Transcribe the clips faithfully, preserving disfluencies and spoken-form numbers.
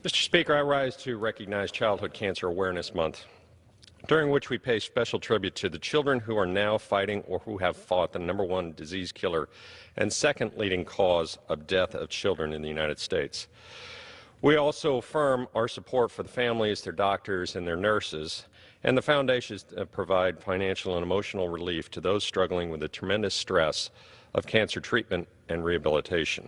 Mister Speaker, I rise to recognize Childhood Cancer Awareness Month, during which we pay special tribute to the children who are now fighting or who have fought the number one disease killer and second leading cause of death of children in the United States. We also affirm our support for the families, their doctors, and their nurses, and the foundations that provide financial and emotional relief to those struggling with the tremendous stress of cancer treatment and rehabilitation.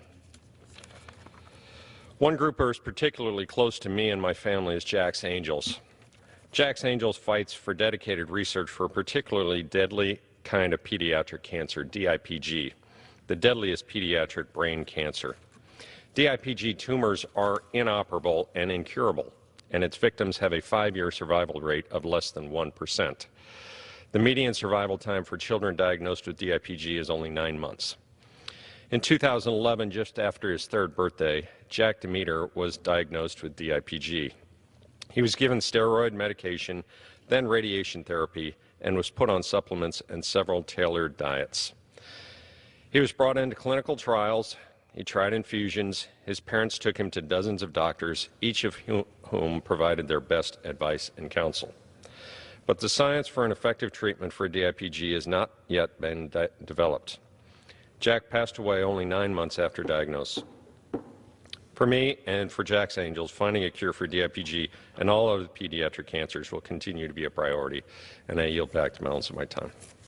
One group who is particularly close to me and my family is Jack's Angels. Jack's Angels fights for dedicated research for a particularly deadly kind of pediatric cancer, D I P G, the deadliest pediatric brain cancer. D I P G tumors are inoperable and incurable, and its victims have a five-year survival rate of less than one percent. The median survival time for children diagnosed with D I P G is only nine months. In two thousand eleven, just after his third birthday, Jack Demeter was diagnosed with D I P G. He was given steroid medication, then radiation therapy, and was put on supplements and several tailored diets. He was brought into clinical trials. He tried infusions. His parents took him to dozens of doctors, each of whom provided their best advice and counsel. But the science for an effective treatment for D I P G has not yet been de- developed. Jack passed away only nine months after diagnosis. For me and for Jack's Angels, finding a cure for D I P G and all other pediatric cancers will continue to be a priority, and I yield back the balance of my time.